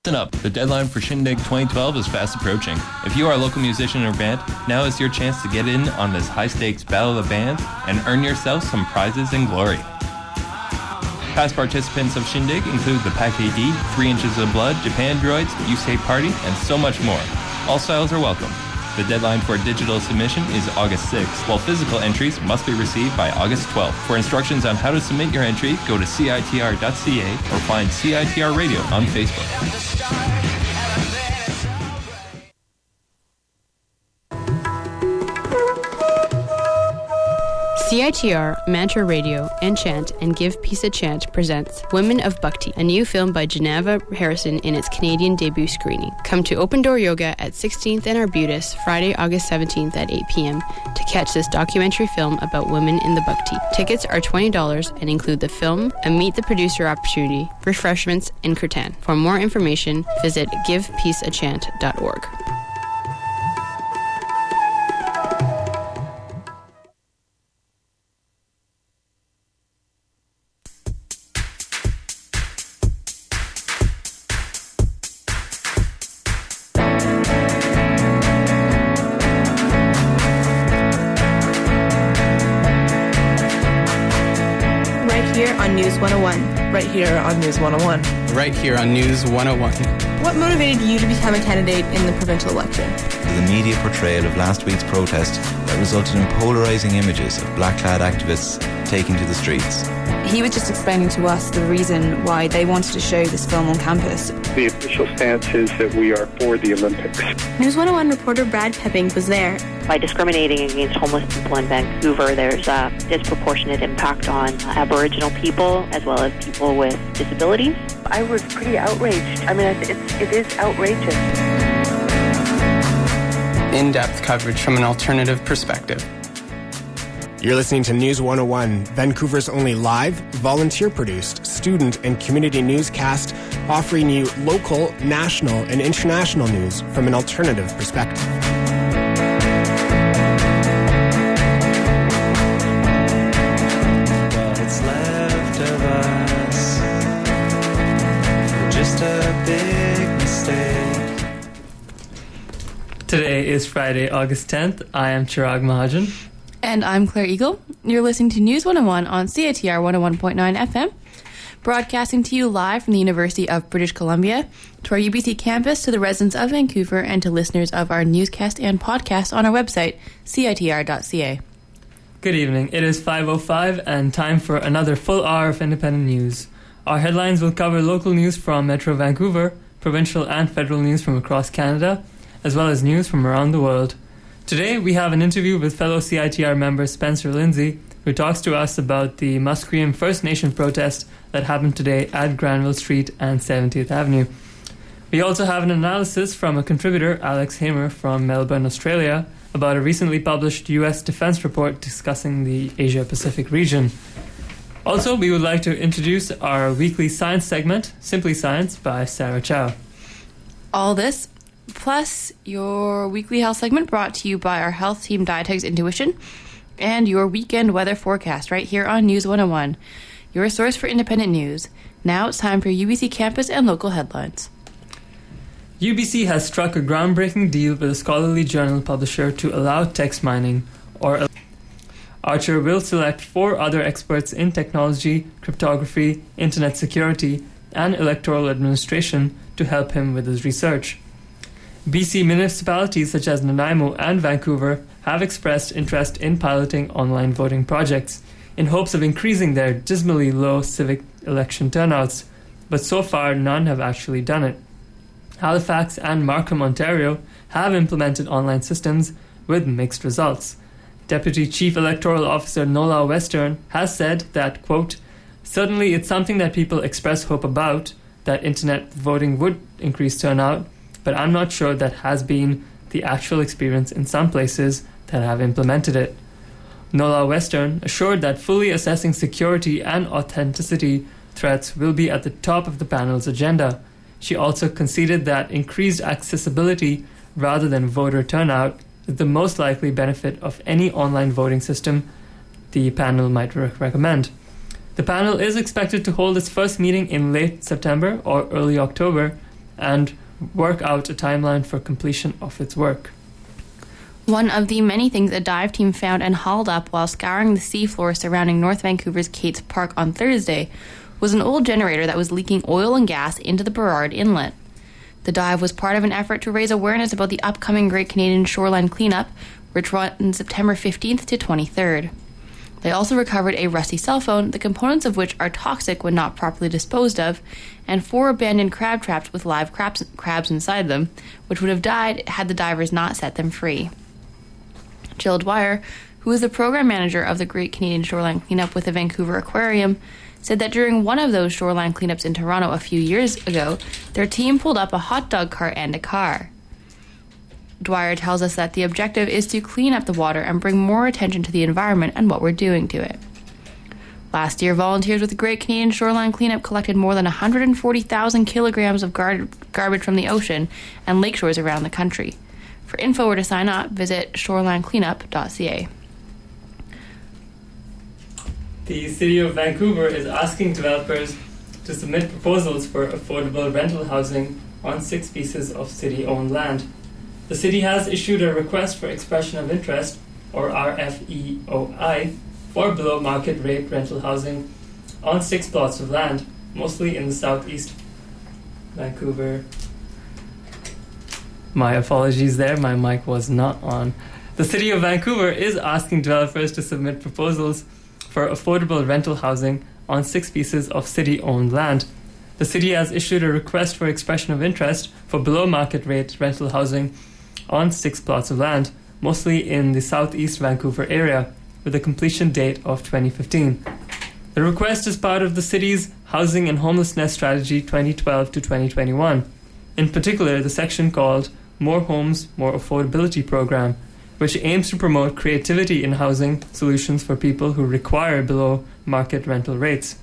Listen up. The deadline for Shindig 2012 is fast approaching. If you are a local musician or band, now is your chance to get in on this high-stakes battle of the bands and earn yourself some prizes and glory. Past participants of Shindig include the Pack AD, 3 Inches of Blood, Japan Droids, U-State Party, and so much more. All styles are welcome. The deadline for digital submission is August 6th, while physical entries must be received by August 12th. For instructions on how to submit your entry, go to CITR.ca or find CITR Radio on Facebook. CITR, Mantra Radio, Enchant, and Give Peace a Chant presents Women of Bhakti, a new film by Geneva Harrison in its Canadian debut screening. Come to Open Door Yoga at 16th and Arbutus, Friday, August 17th at 8 p.m. to catch this documentary film about women in the Bhakti. Tickets are $20 and include the film, a Meet the Producer opportunity, refreshments, and kirtan. For more information, visit givepeaceachant.org. News 101. Right here on News 101. Right here on News 101. What motivated you to become a candidate in the provincial election? The media portrayal of last week's protest that resulted in polarising images of black-clad activists taking to the streets. He was just explaining to us the reason why they wanted to show this film on campus. The official stance is that we are for the Olympics. News 101 reporter Brad Pepping was there. By discriminating against homeless people in Vancouver, there's a disproportionate impact on Aboriginal people as well as people with disabilities. I was pretty outraged. I mean, it is outrageous. In-depth coverage from an alternative perspective. You're listening to News 101, Vancouver's only live, volunteer-produced, student and community newscast offering you local, national, and international news from an alternative perspective. What's left of us, just a big mistake. Today is Friday, August 10th. I am Chirag Mahajan. And I'm Claire Eagle. You're listening to News 101 on CITR 101.9 FM, broadcasting to you live from the University of British Columbia, to our UBC campus, to the residents of Vancouver, and to listeners of our newscast and podcast on our website, CITR.ca. Good evening. It is 5:05 and time for another full hour of independent news. Our headlines will cover local news from Metro Vancouver, provincial and federal news from across Canada, as well as news from around the world. Today, we have an interview with fellow CITR member Spencer Lindsay, who talks to us about the Musqueam First Nation protest that happened today at Granville Street and 70th Avenue. We also have an analysis from a contributor, Alex Hamer, from Melbourne, Australia, about a recently published U.S. defense report discussing the Asia-Pacific region. Also, we would like to introduce our weekly science segment, Simply Science, by Sarah Chow. All this, plus your weekly health segment brought to you by our health team Dietetics Intuition, and your weekend weather forecast right here on News 101, your source for independent news. Now it's time for UBC campus and local headlines. UBC has struck a groundbreaking deal with a scholarly journal publisher to allow text mining, or Archer will select 4 other experts in technology, cryptography, internet security, and electoral administration to help him with his research. BC municipalities such as Nanaimo and Vancouver have expressed interest in piloting online voting projects in hopes of increasing their dismally low civic election turnouts, but so far none have actually done it. Halifax and Markham, Ontario have implemented online systems with mixed results. Deputy Chief Electoral Officer Nola Western has said that, quote, "Certainly it's something that people express hope about, that internet voting would increase turnout, but I'm not sure that has been the actual experience in some places that have implemented it." Nola Western assured that fully assessing security and authenticity threats will be at the top of the panel's agenda. She also conceded that increased accessibility rather than voter turnout is the most likely benefit of any online voting system the panel might recommend. The panel is expected to hold its first meeting in late September or early October, and work out a timeline for completion of its work. One of the many things a dive team found and hauled up while scouring the seafloor surrounding North Vancouver's Kates Park on Thursday was an old generator that was leaking oil and gas into the Burrard Inlet. The dive was part of an effort to raise awareness about the upcoming Great Canadian Shoreline Cleanup, which runs September 15th to 23rd. They also recovered a rusty cell phone, the components of which are toxic when not properly disposed of, and 4 abandoned crab traps with live crabs inside them, which would have died had the divers not set them free. Jill Dwyer, who is the program manager of the Great Canadian Shoreline Cleanup with the Vancouver Aquarium, said that during one of those shoreline cleanups in Toronto a few years ago, their team pulled up a hot dog cart and a car. Dwyer tells us that the objective is to clean up the water and bring more attention to the environment and what we're doing to it. Last year, volunteers with the Great Canadian Shoreline Cleanup collected more than 140,000 kilograms of garbage from the ocean and lakeshores around the country. For info or to sign up, visit shorelinecleanup.ca. The City of Vancouver is asking developers to submit proposals for affordable rental housing on 6 pieces of city-owned land. The city has issued a request for expression of interest, or RFEOI, for below-market rate rental housing on 6 plots of land, mostly in the southeast Vancouver. My apologies there, my mic was not on. The City of Vancouver is asking developers to submit proposals for affordable rental housing on 6 pieces of city-owned land. The city has issued a request for expression of interest for below-market rate rental housing on 6 plots of land, mostly in the southeast Vancouver area, with a completion date of 2015. The request is part of the city's Housing and Homelessness Strategy 2012 to 2021. In particular, the section called More Homes, More Affordability program, which aims to promote creativity in housing solutions for people who require below-market rental rates.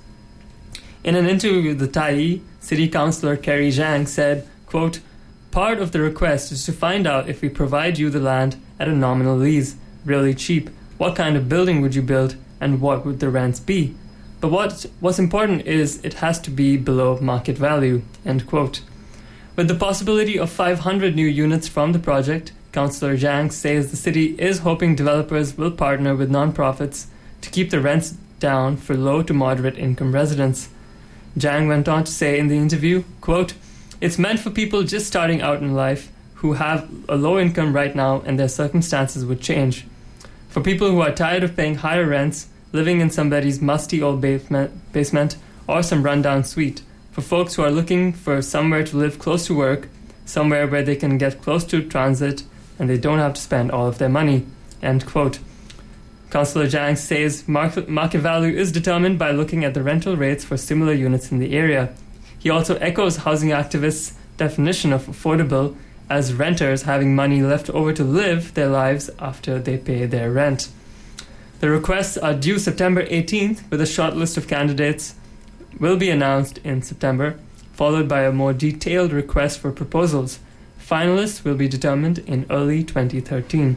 In an interview with the Tyee, City Councillor Kerry Zhang said, quote, "Part of the request is to find out if we provide you the land at a nominal lease, really cheap, what kind of building would you build and what would the rents be? But what's important is it has to be below market value," end quote. With the possibility of 500 new units from the project, Councillor Zhang says the city is hoping developers will partner with non-profits to keep the rents down for low to moderate income residents. Zhang went on to say in the interview, quote, "It's meant for people just starting out in life who have a low income right now and their circumstances would change. For people who are tired of paying higher rents, living in somebody's musty old basement or some rundown suite. For folks who are looking for somewhere to live close to work, somewhere where they can get close to transit and they don't have to spend all of their money," end quote. Councillor Zhang says market value is determined by looking at the rental rates for similar units in the area. He also echoes housing activists' definition of affordable as renters having money left over to live their lives after they pay their rent. The requests are due September 18th, with a short list of candidates will be announced in September, followed by a more detailed request for proposals. Finalists will be determined in early 2013.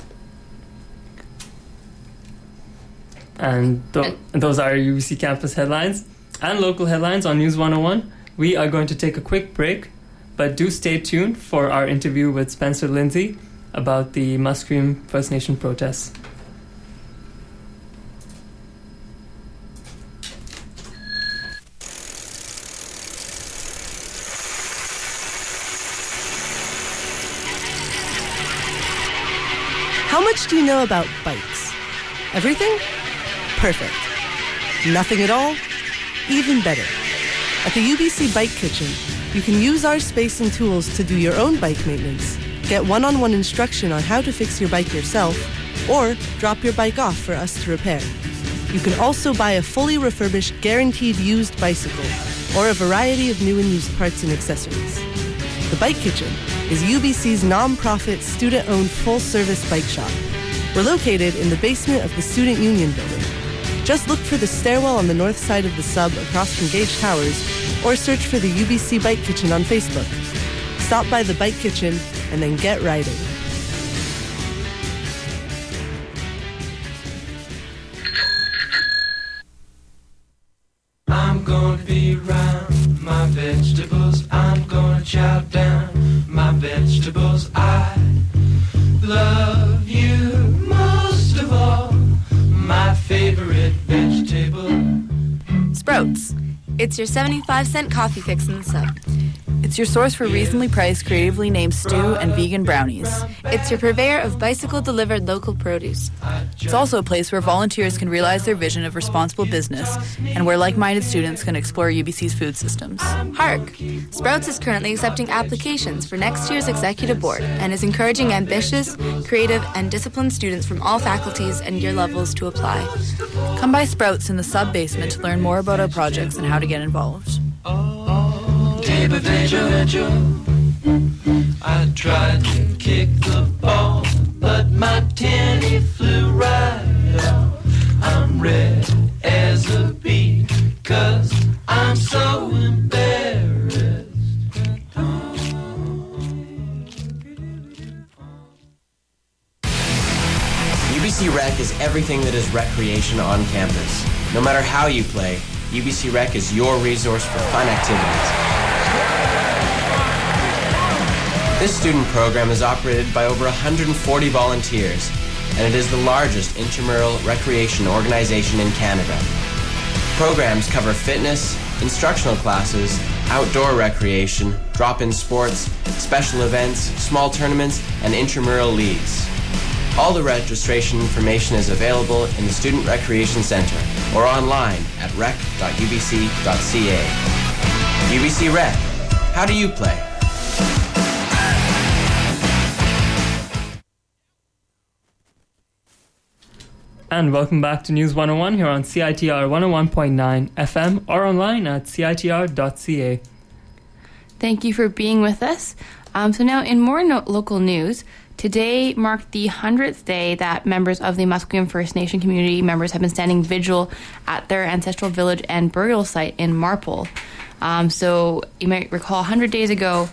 And those are UBC campus headlines and local headlines on News 101. We are going to take a quick break, but do stay tuned for our interview with Spencer Lindsay about the Musqueam First Nation protests. How much do you know about bikes? Everything? Perfect. Nothing at all? Even better. At the UBC Bike Kitchen, you can use our space and tools to do your own bike maintenance, get one-on-one instruction on how to fix your bike yourself, or drop your bike off for us to repair. You can also buy a fully refurbished, guaranteed used bicycle, or a variety of new and used parts and accessories. The Bike Kitchen is UBC's non-profit, student-owned, full-service bike shop. We're located in the basement of the Student Union building. Just look for the stairwell on the north side of the sub across from Gage Towers, or search for the UBC Bike Kitchen on Facebook. Stop by the Bike Kitchen and then get riding. I'm gonna be around my vegetables. I'm gonna chop Sprouts. It's your 75-cent coffee fix in the sub. It's your source for reasonably priced, creatively named stew and vegan brownies. It's your purveyor of bicycle-delivered local produce. It's also a place where volunteers can realize their vision of responsible business and where like-minded students can explore UBC's food systems. Hark! Sprouts is currently accepting applications for next year's executive board and is encouraging ambitious, creative, and disciplined students from all faculties and year levels to apply. Come by Sprouts in the sub-basement to learn more about our projects and how to get involved. I tried to kick the ball, but my tenny flew right off. I'm red as a beet, 'cause I'm so embarrassed. UBC Rec is everything that is recreation on campus. No matter how you play, UBC Rec is your resource for fun activities. This student program is operated by over 140 volunteers, and it is the largest intramural recreation organization in Canada. Programs cover fitness, instructional classes, outdoor recreation, drop-in sports, special events, small tournaments, and intramural leagues. All the registration information is available in the Student Recreation Center or online at rec.ubc.ca. UBC Rec. How do you play? And welcome back to News 101 here on CITR 101.9 FM or online at citr.ca. Thank you for being with us. So now in more local news, today marked the 100th day that members of the Musqueam First Nation community members have been standing vigil at their ancestral village and burial site in Marpole. So you might recall 100 days ago,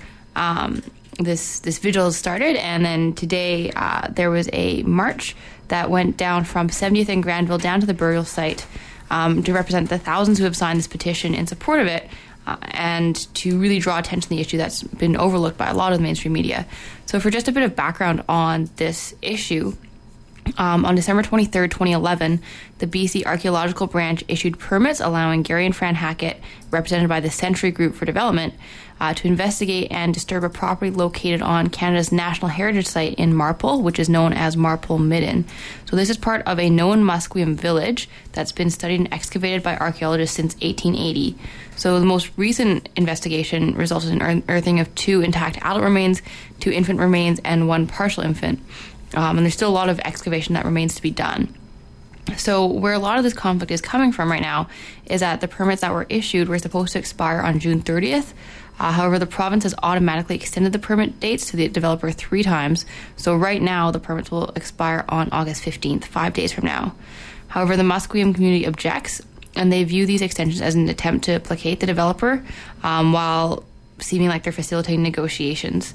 this vigil started, and then today there was a march that went down from 70th and Granville down to the burial site to represent the thousands who have signed this petition in support of it and to really draw attention to the issue that's been overlooked by a lot of the mainstream media. So for just a bit of background on this issue, on December 23rd, 2011, the BC Archaeological Branch issued permits allowing Gary and Fran Hackett, represented by the Century Group for Development, to investigate and disturb a property located on Canada's National Heritage Site in Marpole, which is known as Marpole Midden. So this is part of a known Musqueam village that's been studied and excavated by archaeologists since 1880. So the most recent investigation resulted in unearthing of 2 intact adult remains, 2 infant remains, and 1 partial infant. And there's still a lot of excavation that remains to be done. So where a lot of this conflict is coming from right now is that the permits that were issued were supposed to expire on June 30th. However, the province has automatically extended the permit dates to the developer 3 times. So right now, the permits will expire on August 15th, 5 days from now. However, the Musqueam community objects, and they view these extensions as an attempt to placate the developer while seeming like they're facilitating negotiations.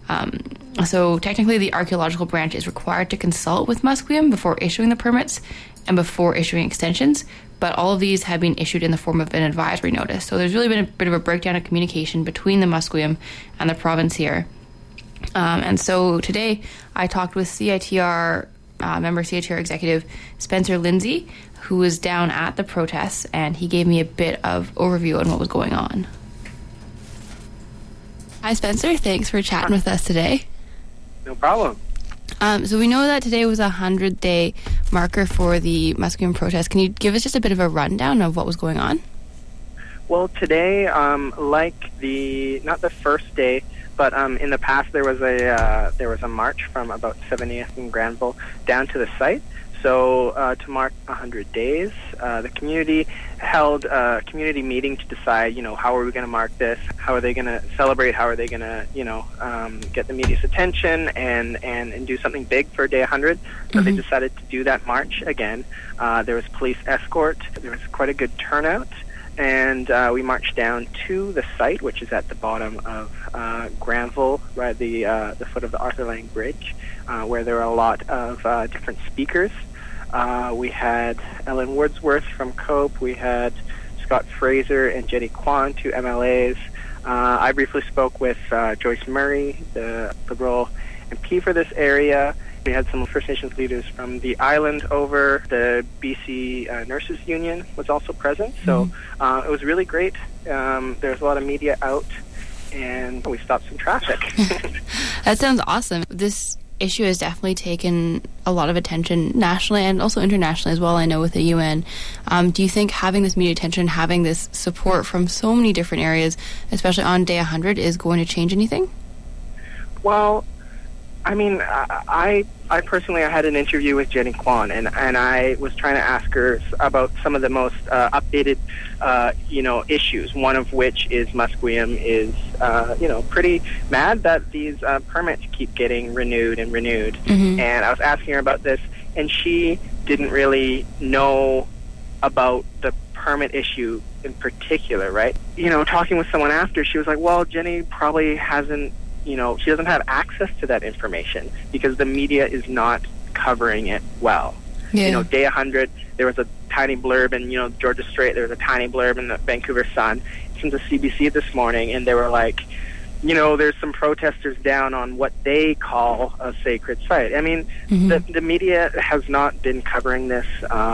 So technically, the archaeological branch is required to consult with Musqueam before issuing the permits and before issuing extensions, but all of these have been issued in the form of an advisory notice. So there's really been a bit of a breakdown of communication between the Musqueam and the province here. And so today I talked with CITR CITR executive Spencer Lindsay, who was down at the protests, and he gave me a bit of overview on what was going on. Hi, Spencer. Thanks for chatting with us today. No problem. So we know that today was a 100-day marker for the Musqueam protest. Can you give us just a bit of a rundown of what was going on? Well, today, like not the first day, but in the past there was a march from about 70th and Granville down to the site. So to mark 100 days, the community held a community meeting to decide, how are we going to mark this? How are they going to celebrate? How are they going to, get the media's attention and do something big for day 100? So they decided to do that march again. There was police escort. There was quite a good turnout. And we marched down to the site, which is at the bottom of Granville, right at the foot of the Arthur Lang Bridge, where there were a lot of different speakers. We had Ellen Wordsworth from COPE. We had Scott Fraser and Jenny Kwan, 2 MLAs. I briefly spoke with Joyce Murray, the Liberal MP for this area, We had some First Nations leaders from the island over. The BC Nurses Union was also present. So it was really great. There's a lot of media out, and we stopped some traffic. That sounds awesome. This issue has definitely taken a lot of attention nationally and also internationally as well, I know, with the UN. Do you think having this media attention, having this support from so many different areas, especially on Day 100, is going to change anything? Well, I mean, I personally, I had an interview with Jenny Kwan, and I was trying to ask her about some of the most updated, issues. One of which is Musqueam is, pretty mad that these permits keep getting renewed and renewed. And I was asking her about this, and she didn't really know about the permit issue in particular, right? Talking with someone after, she was like, well, Jenny probably hasn't, she doesn't have access to that information because the media is not covering it well. Yeah. Day 100, there was a tiny blurb in, Georgia Strait, there was a tiny blurb in the Vancouver Sun from the CBC this morning, and they were like, there's some protesters down on what they call a sacred site. I mean, the media has not been covering this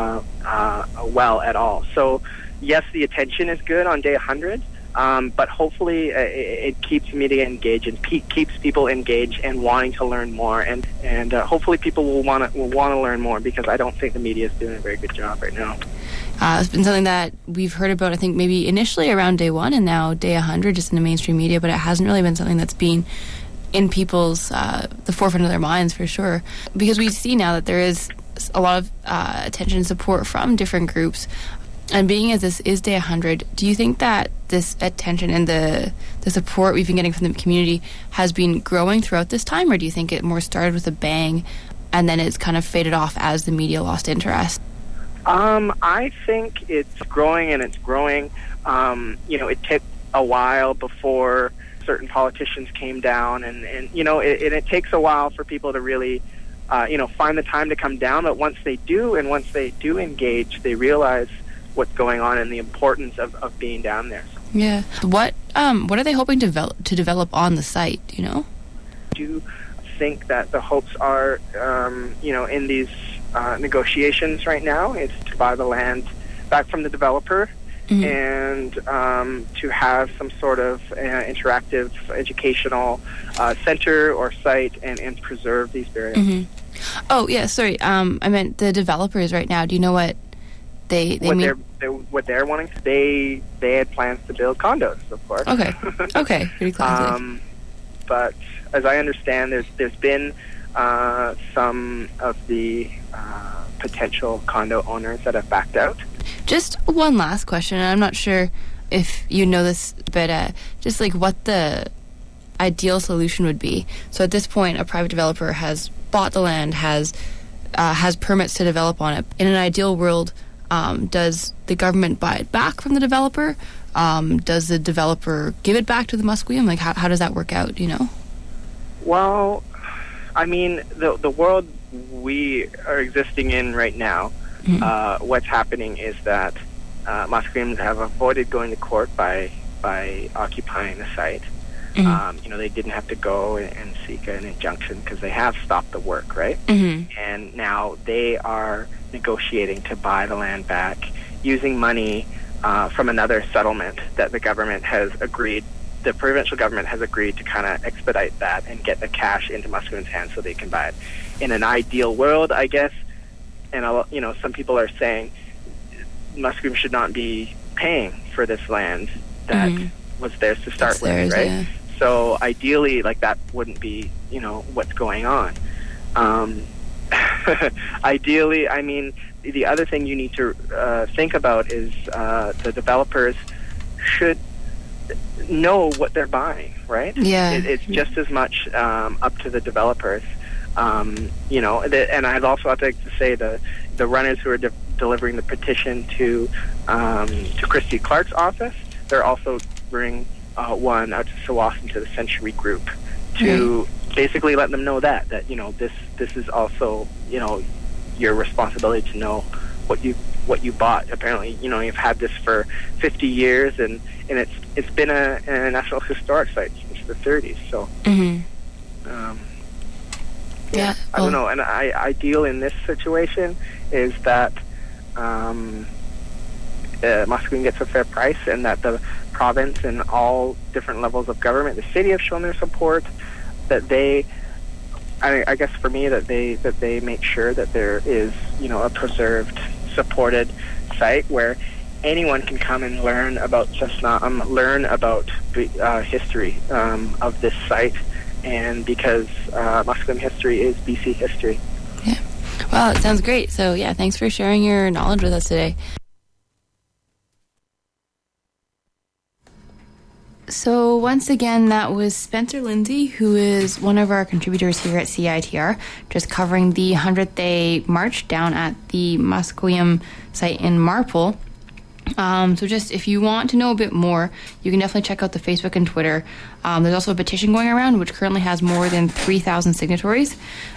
well at all. So, yes, the attention is good on Day 100, but hopefully it keeps media engaged and keeps people engaged and wanting to learn more, and hopefully people will want to learn more, because I don't think the media is doing a very good job right now. It's been something that we've heard about, I think, maybe initially around Day 1 and now Day 100 just in the mainstream media, but it hasn't really been something that's been in people's, the forefront of their minds for sure. Because we see now that there is a lot of attention and support from different groups. And being as this is Day 100, do you think that this attention and the support we've been getting from the community has been growing throughout this time, or do you think it more started with a bang and then it's kind of faded off as the media lost interest? I think it's growing, and it's growing. It took a while before certain politicians came down, and it takes a while for people to really, find the time to come down. But once they do, and once they do engage, they realize what's going on and the importance of being down there. Yeah. What are they hoping to develop on the site, I do think that the hopes are, in these negotiations right now, is to buy the land back from the developer and to have some sort of interactive educational center or site and preserve these burials. Oh, yeah, sorry. I meant the developers right now. Do you know what they mean? What they're wanting to, they had plans to build condos, of course. Okay, pretty classic. But as I understand, there's been some of the potential condo owners that have backed out. Just one last question, and I'm not sure if you know this, but just like what the ideal solution would be. So at this point, a private developer has bought the land, has permits to develop on it. In an ideal world, does the government buy it back from the developer? Does the developer give it back to the Musqueam? Like, how does that work out, Well, I mean, the world we are existing in right now, what's happening is that Musqueams have avoided going to court by occupying the site. They didn't have to go and seek an injunction because they have stopped the work, right? And now they are negotiating to buy the land back using money from another settlement that the government has agreed. The provincial government has agreed to kind of expedite that and get the cash into Musqueam's hands so they can buy it. In an ideal world, I guess, and some people are saying Musqueam should not be paying for this land that was theirs to start with, right? Yeah. So ideally, like, that wouldn't be, what's going on. Ideally, I mean, the other thing you need to think about is the developers should know what they're buying, right? Yeah. It's just as much up to the developers. And I'd also have to say the runners who are delivering the petition to Christy Clark's office, they're also bringing one out to Tsawwassen to the Century Group to basically let them know that this is also your responsibility to know what you bought. Apparently, you've had this for 50 years, and it's been a National Historic Site since the 30s. So, Yeah. I don't know. And ideal in this situation is that Musqueam gets a fair price, and that the province and all different levels of government, the city, have shown their support. That they, I guess for me, that they make sure that there is, a preserved, supported site where anyone can come and learn about Cessnock, learn about history of this site, and because Musqueam history is BC history. Yeah. Well, it sounds great. So, yeah, thanks for sharing your knowledge with us today. So, once again, that was Spencer Lindsay, who is one of our contributors here at CITR, just covering the 100th Day March down at the Musqueam site in Marpole. So just if you want to know a bit more, you can definitely check out the Facebook and Twitter. There's also a petition going around which currently has more than 3,000 signatories.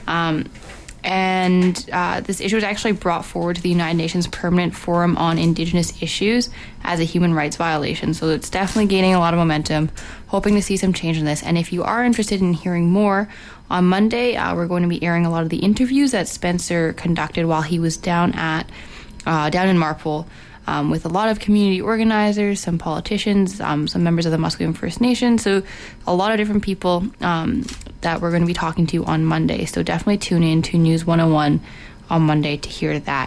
And this issue was actually brought forward to the United Nations Permanent Forum on Indigenous Issues as a human rights violation. So it's definitely gaining a lot of momentum, hoping to see some change in this. And if you are interested in hearing more, on Monday, we're going to be airing a lot of the interviews that Spencer conducted while he was down in Marpole. With a lot of community organizers, some politicians, some members of the Musqueam First Nation. So a lot of different people that we're going to be talking to on Monday. So definitely tune in to News 101 on Monday to hear that.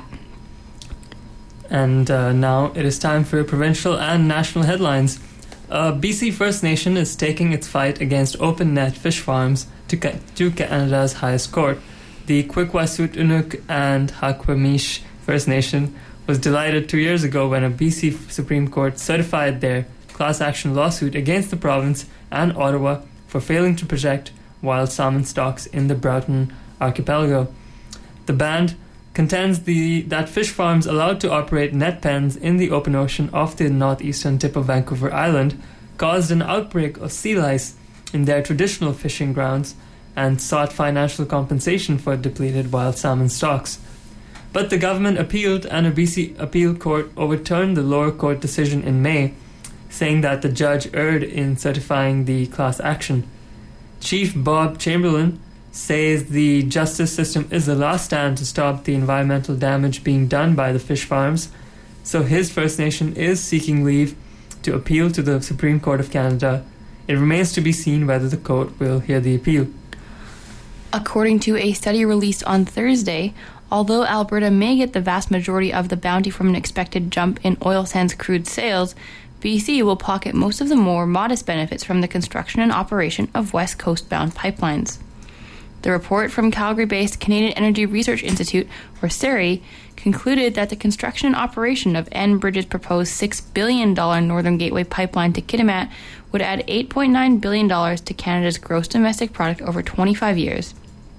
And now it is time for provincial and national headlines. BC First Nation is taking its fight against open net fish farms to Canada's highest court. The Kwikwassut-Unuk and Hakwamish First Nation was delighted 2 years ago when a BC Supreme Court certified their class action lawsuit against the province and Ottawa for failing to protect wild salmon stocks in the Broughton Archipelago. The band contends that fish farms allowed to operate net pens in the open ocean off the northeastern tip of Vancouver Island caused an outbreak of sea lice in their traditional fishing grounds and sought financial compensation for depleted wild salmon stocks. But the government appealed, and a BC appeal court overturned the lower court decision in May, saying that the judge erred in certifying the class action. Chief Bob Chamberlain says the justice system is the last stand to stop the environmental damage being done by the fish farms, so his First Nation is seeking leave to appeal to the Supreme Court of Canada. It remains to be seen whether the court will hear the appeal. According to a study released on Thursday, although Alberta may get the vast majority of the bounty from an expected jump in oil sands crude sales, BC will pocket most of the more modest benefits from the construction and operation of West Coast-bound pipelines. The report from Calgary-based Canadian Energy Research Institute, or CERI, concluded that the construction and operation of Enbridge's proposed $6 billion Northern Gateway pipeline to Kitimat would add $8.9 billion to Canada's gross domestic product over 25 years,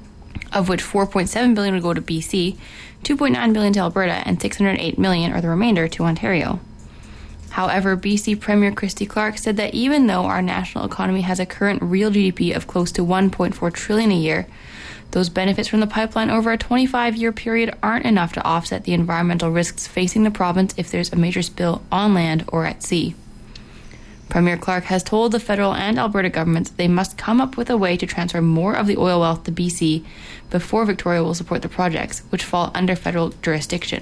of which $4.7 billion would go to BC, $2.9 billion to Alberta, and $608 million, or the remainder, to Ontario. However, BC Premier Christy Clark said that even though our national economy has a current real GDP of close to $1.4 trillion a year, those benefits from the pipeline over a 25-year period aren't enough to offset the environmental risks facing the province if there's a major spill on land or at sea. Premier Clark has told the federal and Alberta governments they must come up with a way to transfer more of the oil wealth to BC before Victoria will support the projects, which fall under federal jurisdiction.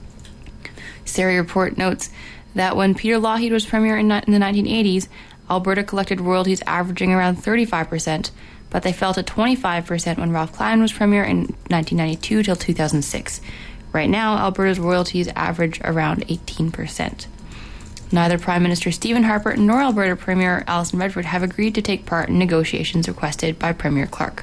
CERI report notes that when Peter Lougheed was premier in the 1980s, Alberta collected royalties averaging around 35%, but they fell to 25% when Ralph Klein was premier in 1992 till 2006. Right now, Alberta's royalties average around 18%. Neither Prime Minister Stephen Harper nor Alberta Premier Alison Redford have agreed to take part in negotiations requested by Premier Clark.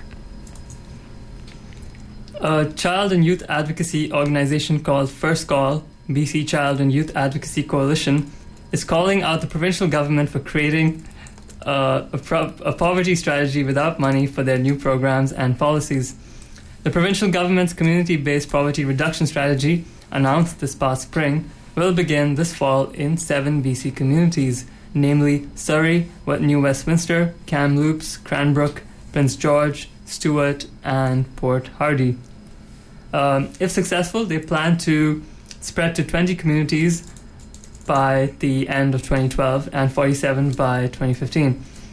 A child and youth advocacy organisation called First Call, BC Child and Youth Advocacy Coalition, is calling out the provincial government for creating a poverty strategy without money for their new programs and policies. The provincial government's community-based poverty reduction strategy, announced this past spring, will begin this fall in 7 BC communities, namely Surrey, New Westminster, Kamloops, Cranbrook, Prince George, Stewart, and Port Hardy. If successful, they plan to spread to 20 communities by the end of 2012 and 47 by 2015.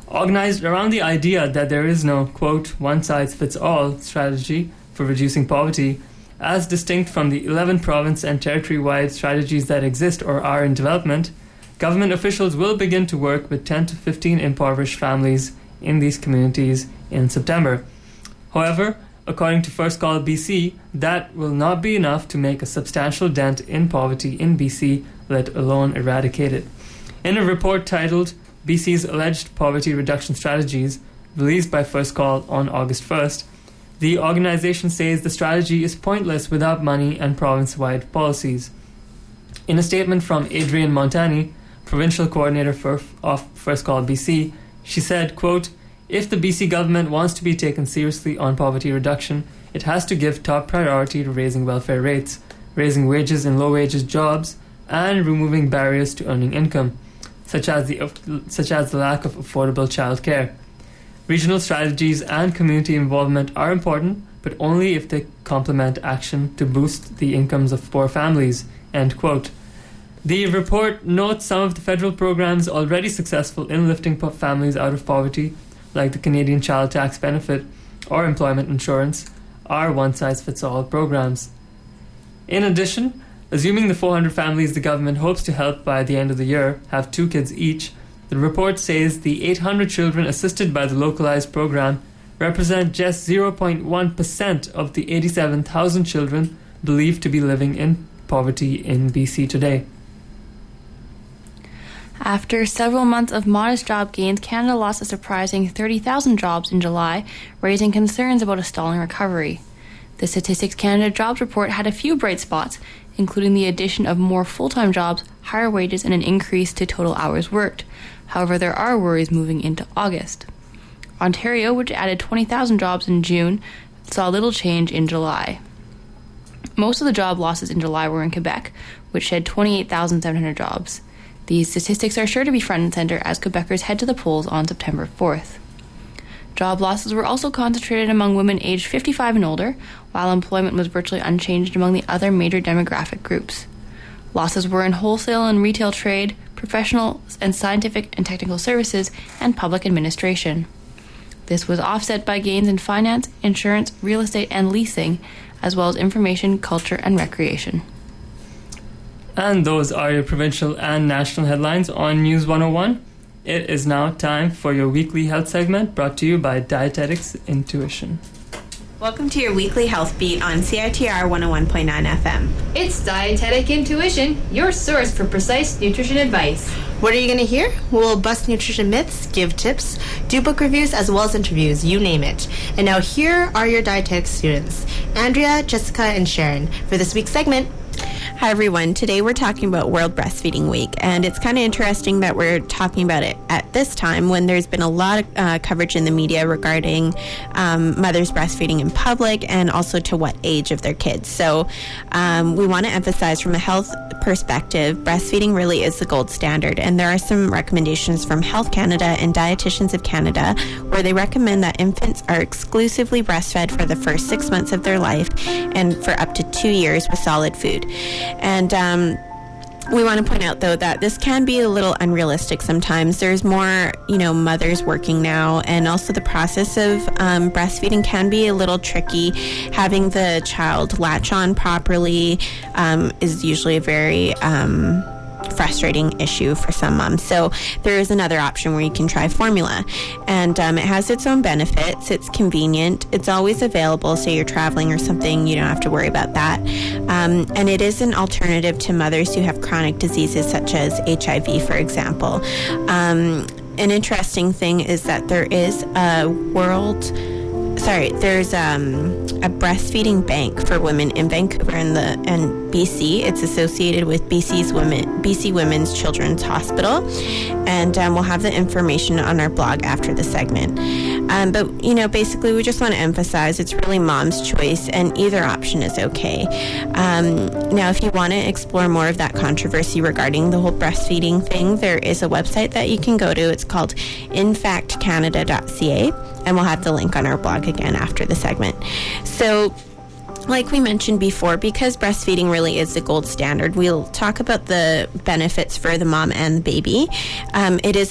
Organized around the idea that there is no, quote, one-size-fits-all strategy for reducing poverty, as distinct from the 11 province and territory-wide strategies that exist or are in development, government officials will begin to work with 10 to 15 impoverished families in these communities in September. However, according to First Call BC, that will not be enough to make a substantial dent in poverty in BC, let alone eradicate it. In a report titled BC's Alleged Poverty Reduction Strategies, released by First Call on August 1st, the organization says the strategy is pointless without money and province-wide policies. In a statement from Adrienne Montani, provincial coordinator of First Call BC, she said, quote, if the BC government wants to be taken seriously on poverty reduction, it has to give top priority to raising welfare rates, raising wages in low-wages jobs, and removing barriers to earning income, such as the lack of affordable childcare. Regional strategies and community involvement are important, but only if they complement action to boost the incomes of poor families, end quote. The report notes some of the federal programs already successful in lifting families out of poverty, like the Canadian Child Tax Benefit or employment insurance, are one-size-fits-all programs. In addition, assuming the 400 families the government hopes to help by the end of the year have 2 kids each, the report says the 800 children assisted by the localized program represent just 0.1% of the 87,000 children believed to be living in poverty in BC today. After several months of modest job gains, Canada lost a surprising 30,000 jobs in July, raising concerns about a stalling recovery. The Statistics Canada jobs report had a few bright spots, including the addition of more full-time jobs, higher wages, and an increase to total hours worked. However, there are worries moving into August. Ontario, which added 20,000 jobs in June, saw little change in July. Most of the job losses in July were in Quebec, which shed 28,700 jobs. These statistics are sure to be front and center as Quebecers head to the polls on September 4th. Job losses were also concentrated among women aged 55 and older, while employment was virtually unchanged among the other major demographic groups. Losses were in wholesale and retail trade, professional and scientific and technical services, and public administration. This was offset by gains in finance, insurance, real estate, and leasing, as well as information, culture, and recreation. And those are your provincial and national headlines on News 101. It is now time for your weekly health segment brought to you by Dietetics Intuition. Welcome to your weekly health beat on CITR 101.9 FM. It's Dietetic Intuition, your source for precise nutrition advice. What are you going to hear? We'll bust nutrition myths, give tips, do book reviews, as well as interviews, you name it. And now here are your dietetics students, Andrea, Jessica, and Sharon, for this week's segment. Hi everyone, today we're talking about World Breastfeeding Week, and it's kind of interesting that we're talking about it at this time when there's been a lot of coverage in the media regarding mothers breastfeeding in public and also to what age of their kids. So we want to emphasize from a health perspective, breastfeeding really is the gold standard, and there are some recommendations from Health Canada and Dietitians of Canada where they recommend that infants are exclusively breastfed for the first 6 months of their life and for up to 2 years with solid food. And we want to point out, though, that this can be a little unrealistic sometimes. There's more, mothers working now, and also the process of breastfeeding can be a little tricky. Having the child latch on properly is usually a very frustrating issue for some moms. So there is another option where you can try formula, and it has its own benefits. It's convenient. It's always available. Say you're traveling or something, you don't have to worry about that. And it is an alternative to mothers who have chronic diseases such as HIV, for example. An interesting thing is that there is there's a breastfeeding bank for women in Vancouver and BC. It's associated with BC Women's Children's Hospital, and we'll have the information on our blog after the segment. But basically, we just want to emphasize it's really mom's choice, and either option is okay. Now, if you want to explore more of that controversy regarding the whole breastfeeding thing, there is a website that you can go to. It's called infactcanada.ca, and we'll have the link on our blog again after the segment. So, like we mentioned before, because breastfeeding really is the gold standard, we'll talk about the benefits for the mom and the baby. It is an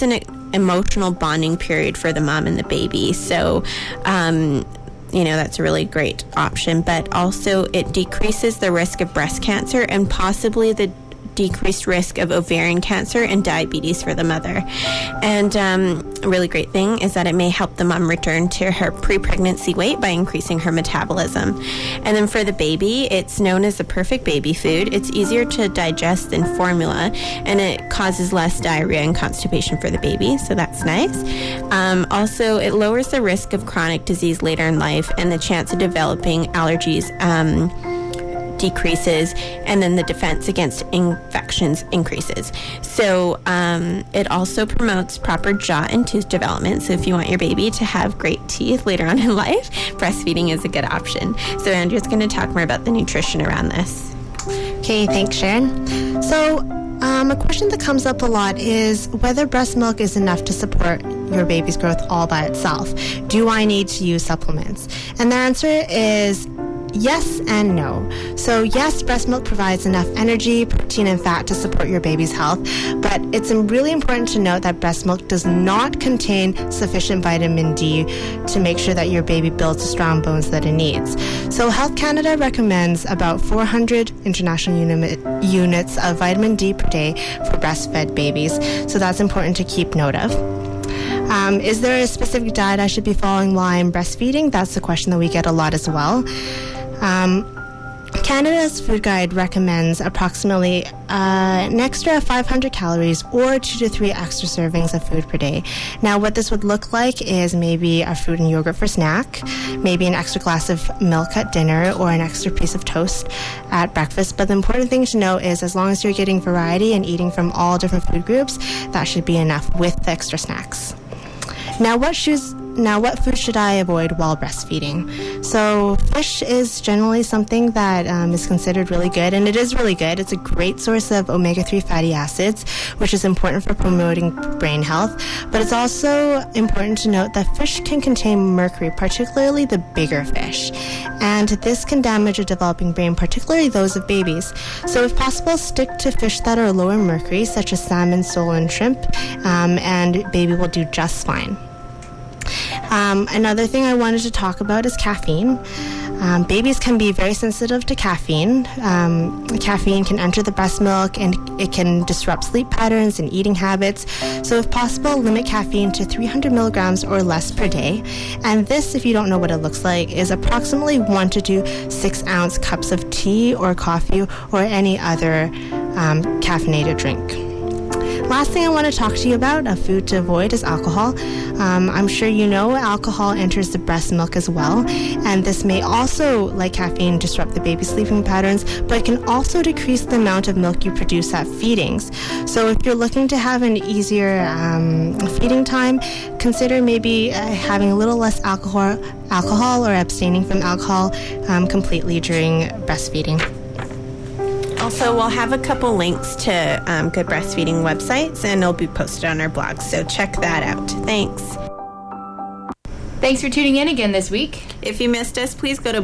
emotional bonding period for the mom and the baby. So, that's a really great option. But also it decreases the risk of breast cancer and possibly the decreased risk of ovarian cancer and diabetes for the mother. And a really great thing is that it may help the mom return to her pre-pregnancy weight by increasing her metabolism. And then for the baby, it's known as the perfect baby food. It's easier to digest than formula, and it causes less diarrhea and constipation for the baby, so that's nice. Also, it lowers the risk of chronic disease later in life, and the chance of developing allergies decreases, and then the defense against infections increases. So it also promotes proper jaw and tooth development. So if you want your baby to have great teeth later on in life, breastfeeding is a good option. So Andrea's going to talk more about the nutrition around this. Okay, thanks, Sharon. So a question that comes up a lot is whether breast milk is enough to support your baby's growth all by itself. Do I need to use supplements? And the answer is yes and no. So yes, breast milk provides enough energy, protein, and fat to support your baby's health, but it's really important to note that breast milk does not contain sufficient vitamin D to make sure that your baby builds the strong bones that it needs. So Health Canada recommends about 400 international units of vitamin D per day for breastfed babies, so that's important to keep note of. Is there a specific diet I should be following while I'm breastfeeding? That's the question that we get a lot as well. Canada's Food Guide recommends approximately an extra 500 calories or 2 to 3 extra servings of food per day. Now, what this would look like is maybe a fruit and yogurt for snack, maybe an extra glass of milk at dinner, or an extra piece of toast at breakfast. But the important thing to know is as long as you're getting variety and eating from all different food groups, that should be enough with the extra snacks. Now, what food should I avoid while breastfeeding? So fish is generally something that is considered really good, and it is really good. It's a great source of omega-3 fatty acids, which is important for promoting brain health. But it's also important to note that fish can contain mercury, particularly the bigger fish. And this can damage a developing brain, particularly those of babies. So if possible, stick to fish that are low in mercury, such as salmon, sole, and shrimp, and baby will do just fine. Another thing I wanted to talk about is caffeine. Babies can be very sensitive to caffeine. Caffeine can enter the breast milk, and it can disrupt sleep patterns and eating habits. So if possible, limit caffeine to 300 milligrams or less per day. And this, if you don't know what it looks like, is approximately 1 to 2 6-ounce cups of tea or coffee or any other caffeinated drink. Last thing I want to talk to you about, a food to avoid, is alcohol. I'm sure you know alcohol enters the breast milk as well, and this may also, like caffeine, disrupt the baby's sleeping patterns, but it can also decrease the amount of milk you produce at feedings. So if you're looking to have an easier feeding time, consider maybe having a little less alcohol or abstaining from alcohol completely during breastfeeding. Also, we'll have a couple links to good breastfeeding websites, and they'll be posted on our blog, so check that out. Thanks. Thanks for tuning in again this week. If you missed us, please go to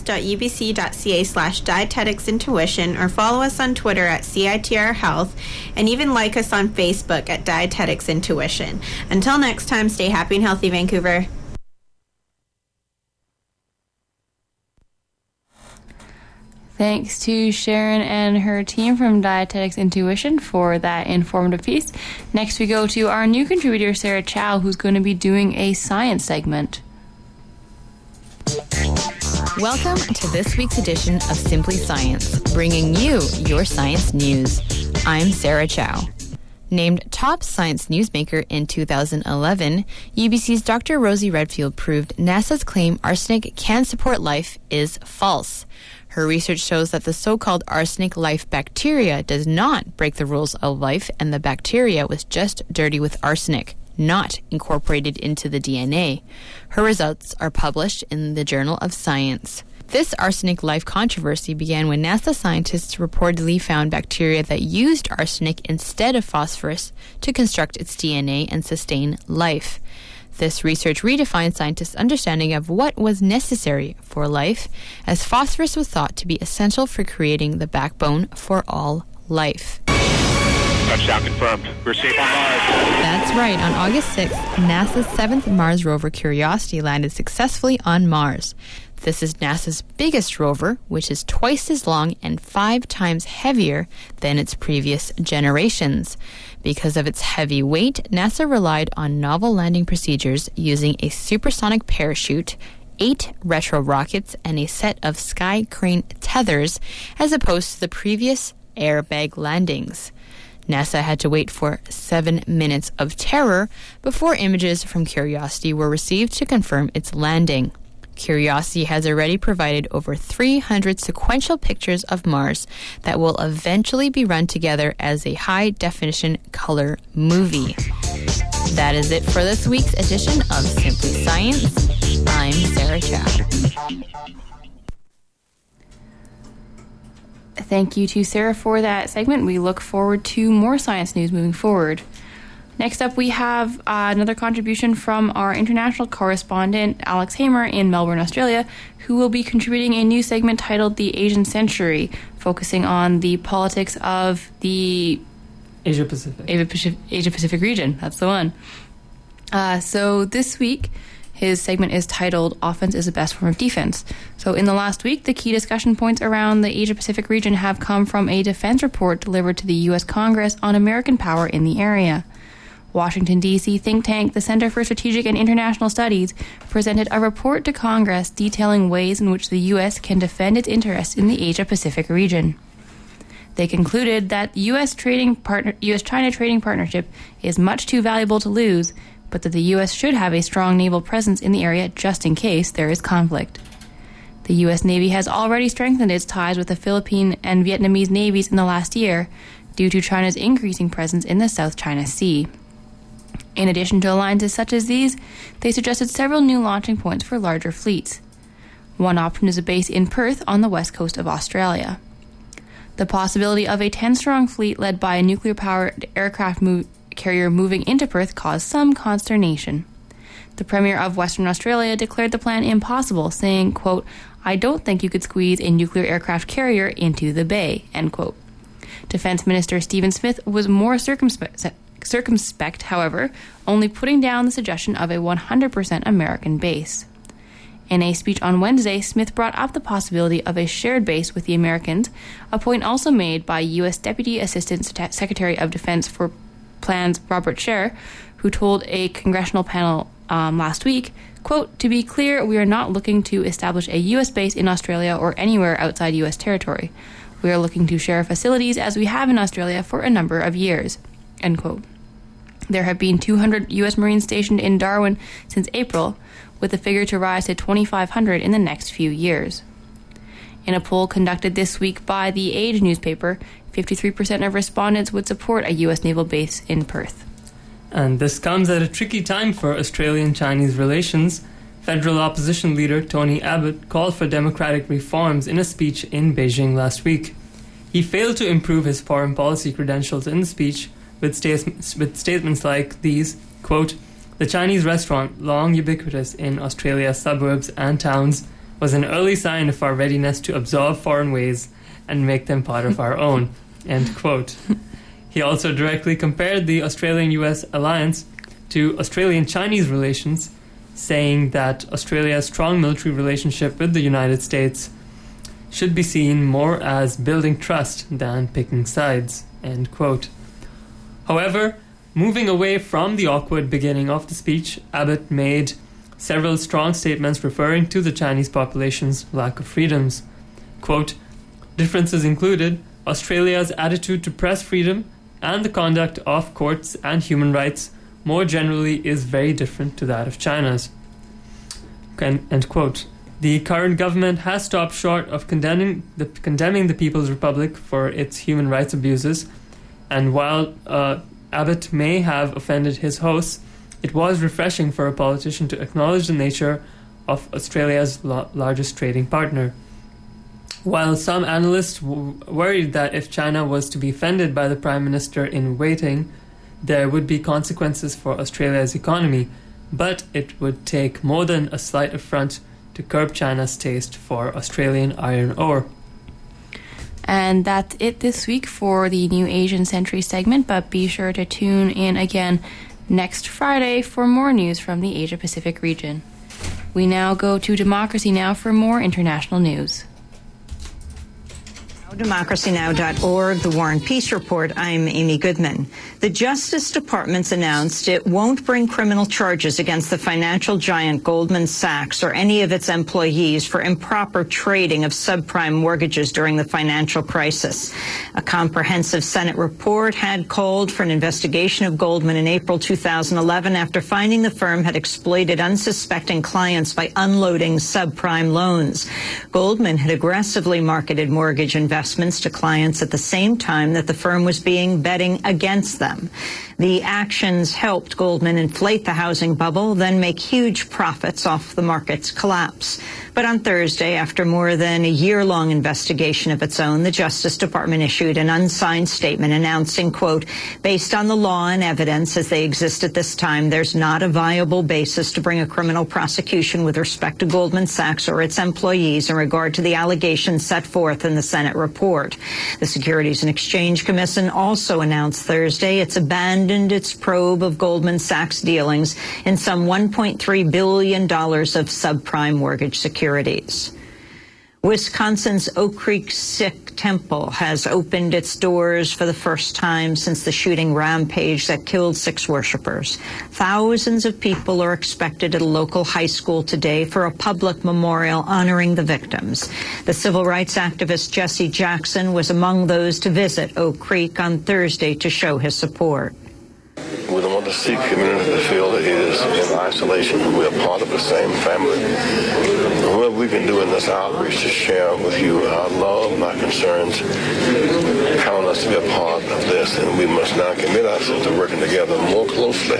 blogs.ubc.ca/dietetics-intuition or follow us on Twitter at CITR Health, and even like us on Facebook at Dietetics Intuition. Until next time, stay happy and healthy, Vancouver. Thanks to Sharon and her team from Dietetics Intuition for that informative piece. Next we go to our new contributor, Sarah Chow, who's going to be doing a science segment. Welcome to this week's edition of Simply Science, bringing you your science news. I'm Sarah Chow. Named top science newsmaker in 2011, UBC's Dr. Rosie Redfield proved NASA's claim arsenic can support life is false. Her research shows that the so-called arsenic-life bacteria does not break the rules of life, and the bacteria was just dirty with arsenic, not incorporated into the DNA. Her results are published in the Journal of Science. This arsenic-life controversy began when NASA scientists reportedly found bacteria that used arsenic instead of phosphorus to construct its DNA and sustain life. This research redefined scientists' understanding of what was necessary for life, as phosphorus was thought to be essential for creating the backbone for all life. Touchdown confirmed. We're safe on Mars. That's right. On August 6th, NASA's 7th Mars rover Curiosity landed successfully on Mars. This is NASA's biggest rover, which is twice as long and 5 times heavier than its previous generations. Because of its heavy weight, NASA relied on novel landing procedures using a supersonic parachute, 8 retro rockets, and a set of sky crane tethers, as opposed to the previous airbag landings. NASA had to wait for 7 minutes of terror before images from Curiosity were received to confirm its landing. Curiosity has already provided over 300 sequential pictures of Mars that will eventually be run together as a high-definition color movie. That is it for this week's edition of Simply Science. I'm Sarah Chow. Thank you to Sarah for that segment. We look forward to more science news moving forward. Next up, we have another contribution from our international correspondent, Alex Hamer, in Melbourne, Australia, who will be contributing a new segment titled The Asian Century, focusing on the politics of the Asia-Pacific region. That's the one. So this week, his segment is titled Offense is the Best Form of Defense. So in the last week, the key discussion points around the Asia-Pacific region have come from a defense report delivered to the U.S. Congress on American power in the area. Washington, D.C. think tank, the Center for Strategic and International Studies, presented a report to Congress detailing ways in which the U.S. can defend its interests in the Asia-Pacific region. They concluded that U.S.-China trading partnership is much too valuable to lose, but that the U.S. should have a strong naval presence in the area just in case there is conflict. The U.S. Navy has already strengthened its ties with the Philippine and Vietnamese navies in the last year due to China's increasing presence in the South China Sea. In addition to alliances such as these, they suggested several new launching points for larger fleets. One option is a base in Perth on the west coast of Australia. The possibility of a 10-strong fleet led by a nuclear-powered aircraft carrier moving into Perth caused some consternation. The Premier of Western Australia declared the plan impossible, saying, quote, "I don't think you could squeeze a nuclear aircraft carrier into the bay," end quote. Defense Minister Stephen Smith was more circumspect, however, only putting down the suggestion of a 100% American base. In a speech on Wednesday, Smith brought up the possibility of a shared base with the Americans, a point also made by U.S. Deputy Assistant Secretary of Defense for Plans Robert Sher, who told a congressional panel last week, quote, "To be clear, we are not looking to establish a U.S. base in Australia or anywhere outside U.S. territory. We are looking to share facilities as we have in Australia for a number of years," end quote. There have been 200 U.S. Marines stationed in Darwin since April, with the figure to rise to 2,500 in the next few years. In a poll conducted this week by The Age newspaper, 53% of respondents would support a U.S. naval base in Perth. And this comes at a tricky time for Australian-Chinese relations. Federal opposition leader Tony Abbott called for democratic reforms in a speech in Beijing last week. He failed to improve his foreign policy credentials in the speech with statements like these, quote, "The Chinese restaurant, long ubiquitous in Australia's suburbs and towns, was an early sign of our readiness to absorb foreign ways and make them part of our own," end quote. He also directly compared the Australian-US alliance to Australian-Chinese relations, saying that Australia's strong military relationship with the United States should be seen more as building trust than picking sides, end quote. However, moving away from the awkward beginning of the speech, Abbott made several strong statements referring to the Chinese population's lack of freedoms. Quote, "Differences included Australia's attitude to press freedom and the conduct of courts and human rights more generally is very different to that of China's." End quote. The current government has stopped short of condemning the People's Republic for its human rights abuses, and while Abbott may have offended his hosts, it was refreshing for a politician to acknowledge the nature of Australia's largest trading partner. While some analysts worried that if China was to be offended by the Prime Minister in waiting, there would be consequences for Australia's economy, but it would take more than a slight affront to curb China's taste for Australian iron ore. And that's it this week for the New Asian Century segment, but be sure to tune in again next Friday for more news from the Asia Pacific region. We now go to Democracy Now! For more international news. DemocracyNow.org, the War and Peace Report. I'm Amy Goodman. The Justice Department's announced it won't bring criminal charges against the financial giant Goldman Sachs or any of its employees for improper trading of subprime mortgages during the financial crisis. A comprehensive Senate report had called for an investigation of Goldman in April 2011 after finding the firm had exploited unsuspecting clients by unloading subprime loans. Goldman had aggressively marketed mortgage investments to clients at the same time that the firm was betting against them. The actions helped Goldman inflate the housing bubble, then make huge profits off the market's collapse. But on Thursday, after more than a year-long investigation of its own, the Justice Department issued an unsigned statement announcing, quote, based on the law and evidence as they exist at this time, there's not a viable basis to bring a criminal prosecution with respect to Goldman Sachs or its employees in regard to the allegations set forth in the Senate report. The Securities and Exchange Commission also announced Thursday it's abandoned its probe of Goldman Sachs dealings in some $1.3 billion of subprime mortgage securities. Wisconsin's Oak Creek Sikh Temple has opened its doors for the first time since the shooting rampage that killed 6 worshippers. Thousands of people are expected at a local high school today for a public memorial honoring the victims. The civil rights activist Jesse Jackson was among those to visit Oak Creek on Thursday to show his support. We don't want the Sikh community to feel that it is in isolation. We're part of the same family. What we can do in this outreach to share with you our love and our concerns, count us to be a part of this, and we must now commit ourselves to working together more closely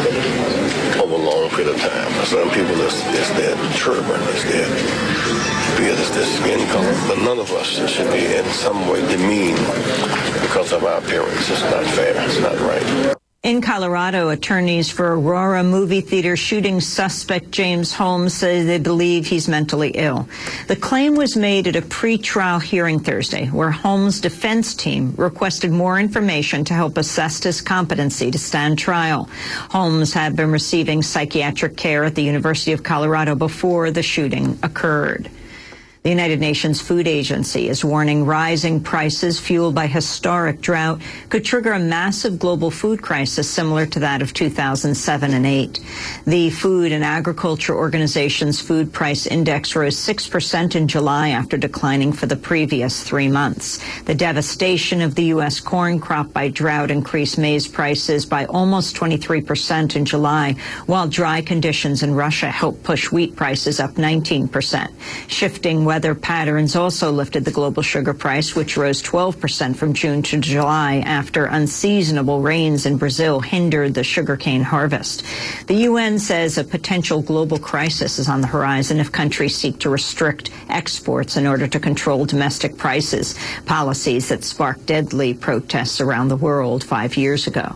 over a long period of time. Some people, it's their turban, it's their beard, it's their skin color, but none of us should be in some way demeaned because of our appearance. It's not fair. It's not right. In Colorado, attorneys for Aurora movie theater shooting suspect James Holmes say they believe he's mentally ill. The claim was made at a pre-trial hearing Thursday, where Holmes' defense team requested more information to help assess his competency to stand trial. Holmes had been receiving psychiatric care at the University of Colorado before the shooting occurred. The United Nations Food Agency is warning rising prices fueled by historic drought could trigger a massive global food crisis similar to that of 2007 and 8. The Food and Agriculture Organization's food price index rose 6% in July after declining for the previous 3 months. The devastation of the U.S. corn crop by drought increased maize prices by almost 23% in July, while dry conditions in Russia helped push wheat prices up 19%. Shifting weather patterns also lifted the global sugar price, which rose 12% from June to July after unseasonable rains in Brazil hindered the sugarcane harvest. The UN says a potential global crisis is on the horizon if countries seek to restrict exports in order to control domestic prices, policies that sparked deadly protests around the world 5 years ago.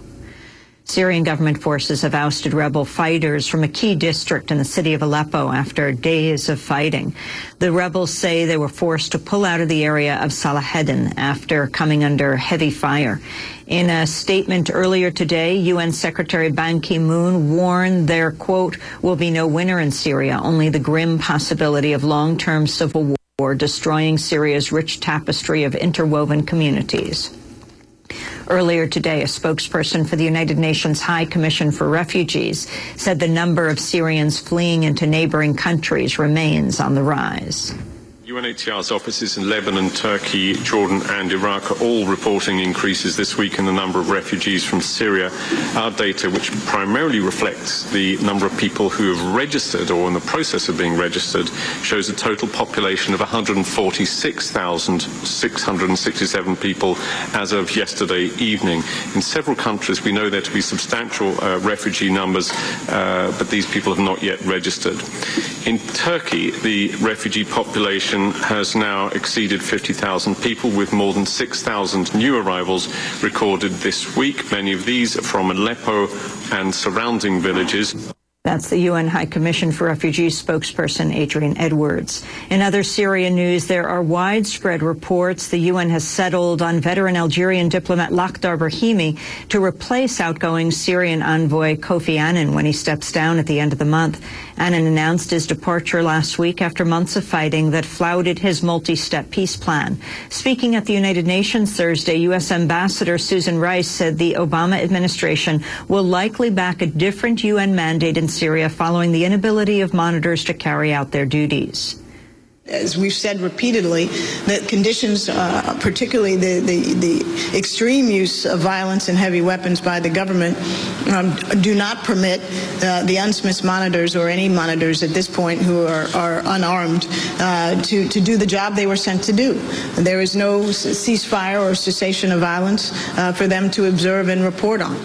Syrian government forces have ousted rebel fighters from a key district in the city of Aleppo after days of fighting. The rebels say they were forced to pull out of the area of Salaheddin after coming under heavy fire. In a statement earlier today, UN Secretary Ban Ki-moon warned there, quote, will be no winner in Syria, only the grim possibility of long-term civil war destroying Syria's rich tapestry of interwoven communities. Earlier today, a spokesperson for the United Nations High Commission for Refugees said the number of Syrians fleeing into neighboring countries remains on the rise. UNHCR's offices in Lebanon, Turkey, Jordan and Iraq are all reporting increases this week in the number of refugees from Syria. Our data, which primarily reflects the number of people who have registered or in the process of being registered, shows a total population of 146,667 people as of yesterday evening. In several countries, we know there to be substantial refugee numbers, but these people have not yet registered. In Turkey, the refugee population has now exceeded 50,000 people, with more than 6,000 new arrivals recorded this week. Many of these are from Aleppo and surrounding villages. That's the UN High Commission for Refugees spokesperson Adrian Edwards. In other Syria news, there are widespread reports the UN has settled on veteran Algerian diplomat Lakhdar Brahimi to replace outgoing Syrian envoy Kofi Annan when he steps down at the end of the month. Annan announced his departure last week after months of fighting that flouted his multi-step peace plan. Speaking at the United Nations Thursday, U.S. Ambassador Susan Rice said the Obama administration will likely back a different UN mandate in Syria following the inability of monitors to carry out their duties. As we've said repeatedly, that conditions, particularly the extreme use of violence and heavy weapons by the government, do not permit the UNSMIS monitors or any monitors at this point who are unarmed to do the job they were sent to do. There is no ceasefire or cessation of violence for them to observe and report on.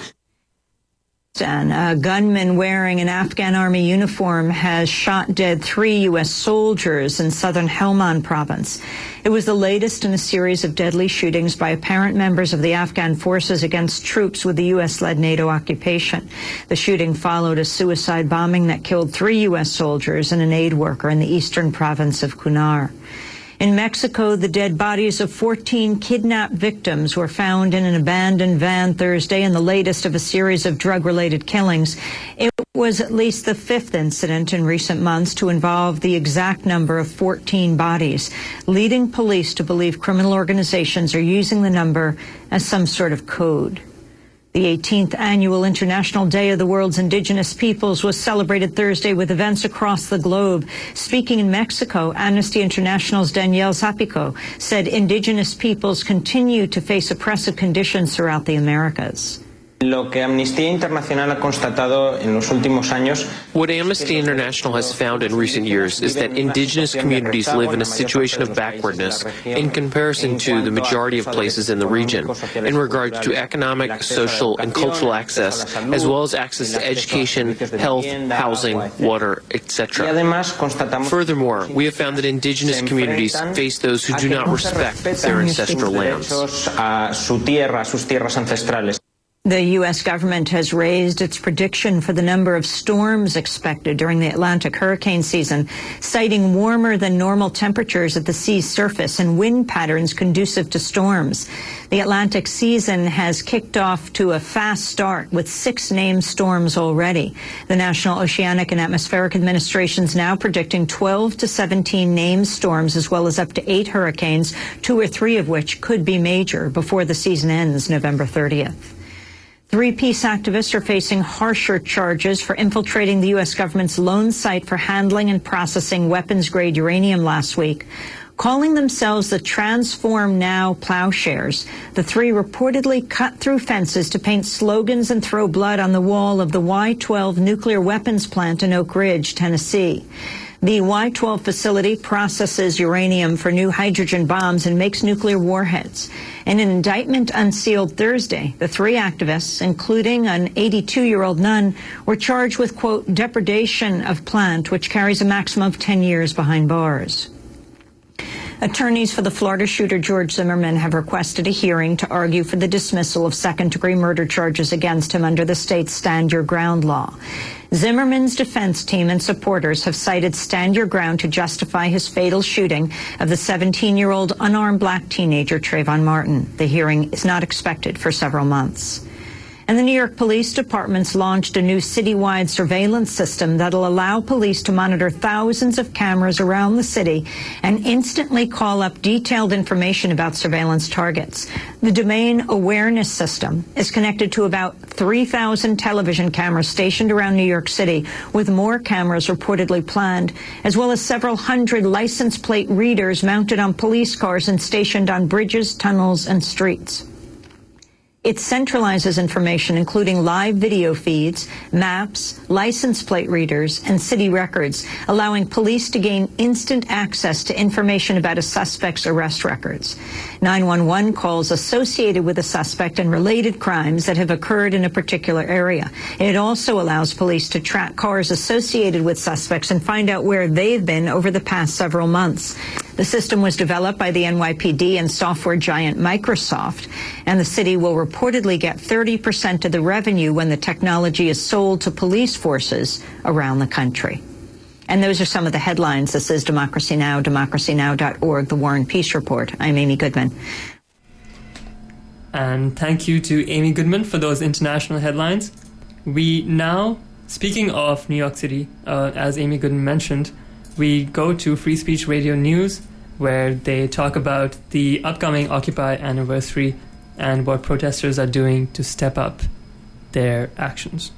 A gunman wearing an Afghan army uniform has shot dead 3 U.S. soldiers in southern Helmand province. It was the latest in a series of deadly shootings by apparent members of the Afghan forces against troops with the U.S.-led NATO occupation. The shooting followed a suicide bombing that killed 3 U.S. soldiers and an aid worker in the eastern province of Kunar. In Mexico, the dead bodies of 14 kidnapped victims were found in an abandoned van Thursday in the latest of a series of drug-related killings. It was at least the 5th incident in recent months to involve the exact number of 14 bodies, leading police to believe criminal organizations are using the number as some sort of code. The 18th annual International Day of the World's Indigenous Peoples was celebrated Thursday with events across the globe. Speaking in Mexico, Amnesty International's Danielle Zapico said indigenous peoples continue to face oppressive conditions throughout the Americas. Lo que Amnistía Internacional ha constatado en los últimos años. What Amnesty International has found in recent years is that indigenous communities live in a situation of backwardness in comparison to the majority of places in the region in regards to economic, social, and cultural access, as well as access to education, health, housing, water, etc. Furthermore, we have found that indigenous communities face those who do not respect their ancestral lands. The U.S. government has raised its prediction for the number of storms expected during the Atlantic hurricane season, citing warmer than normal temperatures at the sea's surface and wind patterns conducive to storms. The Atlantic season has kicked off to a fast start with 6 named storms already. The National Oceanic and Atmospheric Administration is now predicting 12 to 17 named storms as well as up to 8 hurricanes, 2 or 3 of which could be major before the season ends November 30th. 3 peace activists are facing harsher charges for infiltrating the U.S. government's lone site for handling and processing weapons-grade uranium last week. Calling themselves the Transform Now Plowshares, the 3 reportedly cut through fences to paint slogans and throw blood on the wall of the Y-12 nuclear weapons plant in Oak Ridge, Tennessee. The Y-12 facility processes uranium for new hydrogen bombs and makes nuclear warheads. In an indictment unsealed Thursday, the 3 activists, including an 82-year-old nun, were charged with, quote, depredation of plant, which carries a maximum of 10 years behind bars. Attorneys for the Florida shooter George Zimmerman have requested a hearing to argue for the dismissal of second-degree murder charges against him under the state's Stand Your Ground law. Zimmerman's defense team and supporters have cited Stand Your Ground to justify his fatal shooting of the 17-year-old unarmed black teenager Trayvon Martin. The hearing is not expected for several months. And the New York Police Department's launched a new citywide surveillance system that'll allow police to monitor thousands of cameras around the city and instantly call up detailed information about surveillance targets. The Domain Awareness System is connected to about 3,000 television cameras stationed around New York City, with more cameras reportedly planned, as well as several hundred license plate readers mounted on police cars and stationed on bridges, tunnels, and streets. It centralizes information, including live video feeds, maps, license plate readers, and city records, allowing police to gain instant access to information about a suspect's arrest records. 911 calls associated with a suspect and related crimes that have occurred in a particular area. It also allows police to track cars associated with suspects and find out where they've been over the past several months. The system was developed by the NYPD and software giant Microsoft, and the city will reportedly get 30% of the revenue when the technology is sold to police forces around the country. And those are some of the headlines. This is Democracy Now!, democracynow.org, The War and Peace Report. I'm Amy Goodman. And thank you to Amy Goodman for those international headlines. We now, speaking of New York City, as Amy Goodman mentioned, we go to Free Speech Radio News, where they talk about the upcoming Occupy anniversary and what protesters are doing to step up their actions.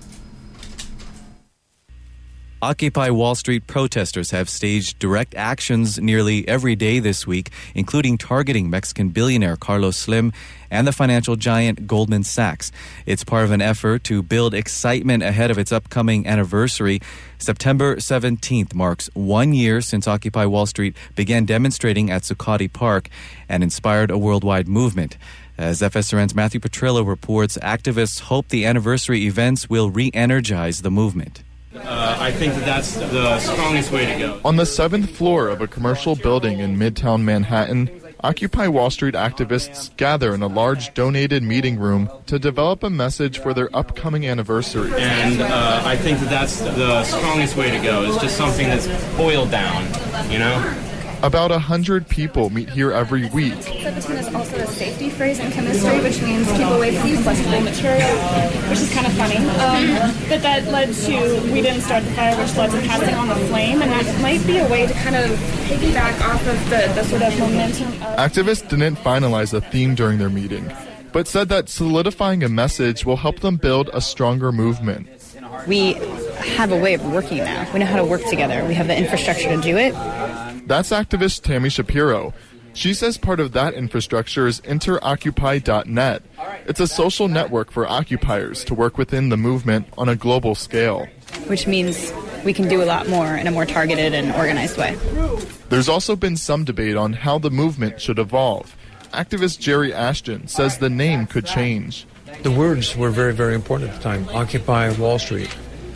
Occupy Wall Street protesters have staged direct actions nearly every day this week, including targeting Mexican billionaire Carlos Slim and the financial giant Goldman Sachs. It's part of an effort to build excitement ahead of its upcoming anniversary. September 17th marks 1 year since Occupy Wall Street began demonstrating at Zuccotti Park and inspired a worldwide movement. As FSRN's Matthew Petrillo reports, activists hope the anniversary events will re-energize the movement. I think that's the strongest way to go. On the 7th floor of a commercial building in Midtown Manhattan, Occupy Wall Street activists gather in a large donated meeting room to develop a message for their upcoming anniversary. And I think that's the strongest way to go. It's just something that's boiled down, you know? About 100 people meet here every week. Serpentine is also a safety phrase in chemistry, which means keep away from combustible material, which is kind of funny. But that led to, we didn't start the fire, which led to passing on the flame, and that might be a way to kind of piggyback off of the sort of momentum of... Activists didn't finalize a theme during their meeting, but said that solidifying a message will help them build a stronger movement. We have a way of working now. We know how to work together. We have the infrastructure to do it. That's activist Tammy Shapiro. She says part of that infrastructure is interoccupy.net. It's a social network for occupiers to work within the movement on a global scale. Which means we can do a lot more in a more targeted and organized way. There's also been some debate on how the movement should evolve. Activist Jerry Ashton says the name could change. The words were very, very important at the time. Occupy Wall Street.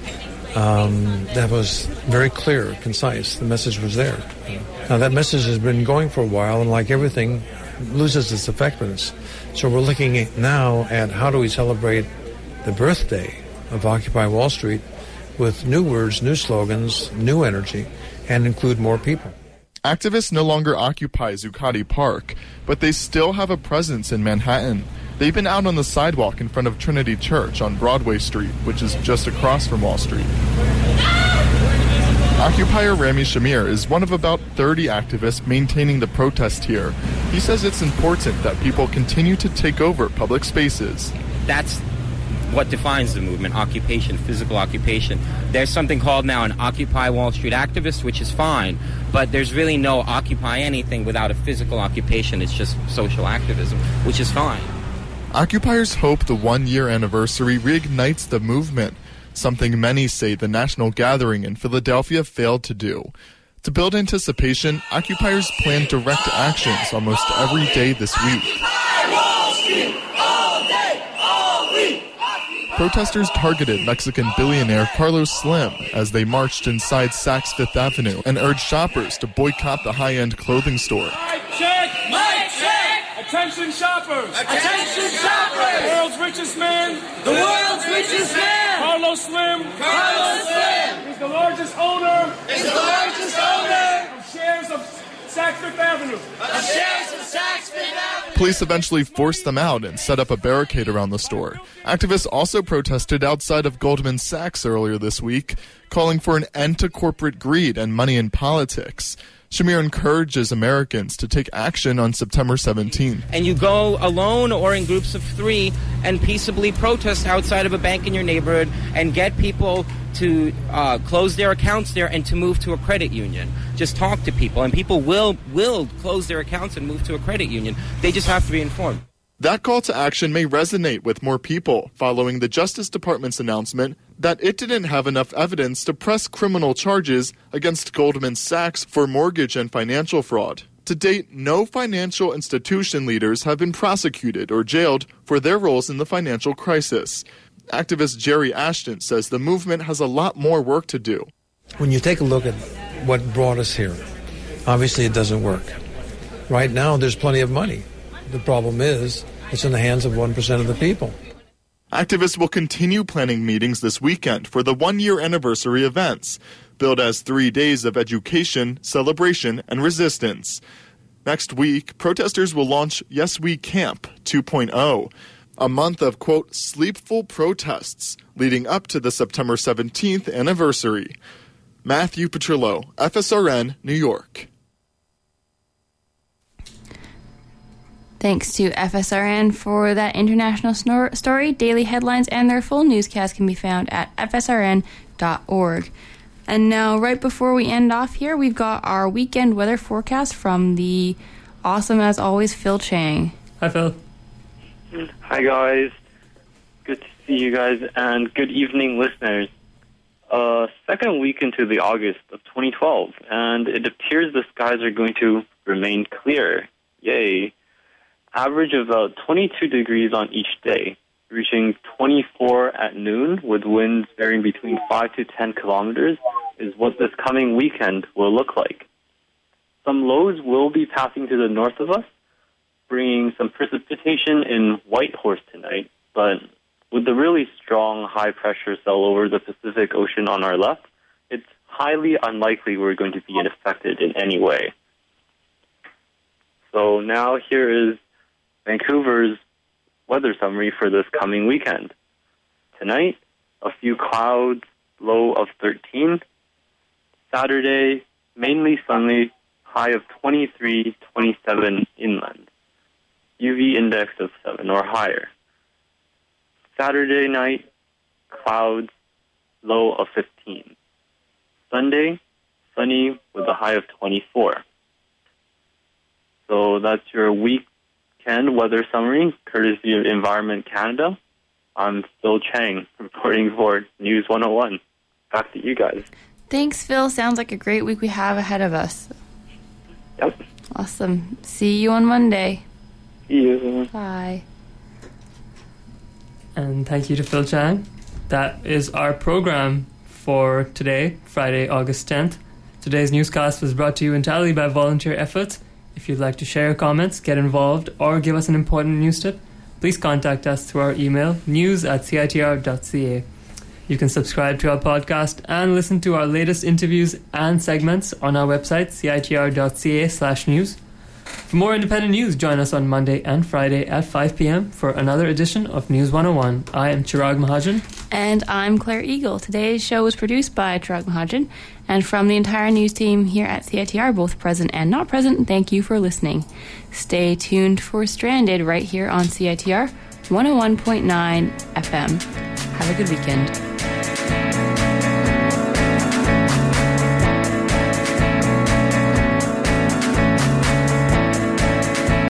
That was very clear, concise. The message was there. Now, that message has been going for a while, and like everything, loses its effectiveness. So we're looking now at how do we celebrate the birthday of Occupy Wall Street with new words, new slogans, new energy, and include more people. Activists no longer occupy Zuccotti Park, but they still have a presence in Manhattan. They've been out on the sidewalk in front of Trinity Church on Broadway Street, which is just across from Wall Street. Occupier Rami Shamir is one of about 30 activists maintaining the protest here. He says it's important that people continue to take over public spaces. That's what defines the movement, occupation, physical occupation. There's something called now an Occupy Wall Street activist, which is fine, but there's really no occupy anything without a physical occupation. It's just social activism, which is fine. Occupiers hope the 1 year anniversary reignites the movement, something many say the national gathering in Philadelphia failed to do. To build anticipation, occupiers plan direct actions almost every day this week. Protesters targeted Mexican billionaire Carlos Slim as they marched inside Saks Fifth Avenue and urged shoppers to boycott the high-end clothing store. Mic check! Mic check! Attention shoppers! Attention shoppers! The world's richest man! The world's richest man! Carlos Slim! Carlos Slim! He's the largest owner! He's the largest owner! Of shares of Saks Fifth Avenue! Of shares of Saks Fifth Avenue! Police eventually forced them out and set up a barricade around the store. Activists also protested outside of Goldman Sachs earlier this week, calling for an end to corporate greed and money in politics. Shamir encourages Americans to take action on September 17th. And you go alone or in groups of 3 and peaceably protest outside of a bank in your neighborhood and get people to close their accounts there and to move to a credit union. Just talk to people, and people will close their accounts and move to a credit union. They just have to be informed. That call to action may resonate with more people following the Justice Department's announcement that it didn't have enough evidence to press criminal charges against Goldman Sachs for mortgage and financial fraud. To date, no financial institution leaders have been prosecuted or jailed for their roles in the financial crisis. Activist Jerry Ashton says the movement has a lot more work to do. When you take a look at what brought us here, Obviously, it doesn't work. Right now, there's plenty of money. The problem is, it's in the hands of 1% of the people. Activists will continue planning meetings this weekend for the one-year anniversary events, billed as 3 days of education, celebration, and resistance. Next week, protesters will launch Yes We Camp 2.0, a month of, quote, sleepful protests leading up to the September 17th anniversary. Matthew Petrillo, FSRN, New York. Thanks to FSRN for that international story. Daily headlines and their full newscast can be found at fsrn.org. And now, right before we end off here, we've got our weekend weather forecast from the awesome, as always, Phil Chang. Hi, Phil. Hi, guys. Good to see you guys, and good evening, listeners. Second week into the August of 2012, and it appears the skies are going to remain clear. Yay. Average of about 22 degrees on each day, reaching 24 at noon with winds varying between 5 to 10 kilometers is what this coming weekend will look like. Some lows will be passing to the north of us, bringing some precipitation in Whitehorse tonight, but with the really strong high-pressure cell over the Pacific Ocean on our left, it's highly unlikely we're going to be affected in any way. So now here is Vancouver's weather summary for this coming weekend. Tonight, a few clouds, low of 13. Saturday, mainly sunny, high of 23, 27 inland. UV index of 7 or higher. Saturday night, clouds, low of 15. Sunday, sunny with a high of 24. So that's your weekend weather summary, courtesy of Environment Canada. I'm Phil Chang, reporting for News 101. Back to you guys. Thanks, Phil. Sounds like a great week we have ahead of us. Yep. Awesome. See you on Monday. See you. Bye. And thank you to Phil Chang. That is our program for today, Friday, August 10th. Today's newscast was brought to you entirely by volunteer efforts. If you'd like to share your comments, get involved, or give us an important news tip, please contact us through our email, news@citr.ca. You can subscribe to our podcast and listen to our latest interviews and segments on our website, citr.ca/news. For more independent news, join us on Monday and Friday at 5 p.m. for another edition of News 101. I am Chirag Mahajan. And I'm Claire Eagle. Today's show was produced by Chirag Mahajan. And from the entire news team here at CITR, both present and not present, thank you for listening. Stay tuned for Stranded right here on CITR 101.9 FM. Have a good weekend.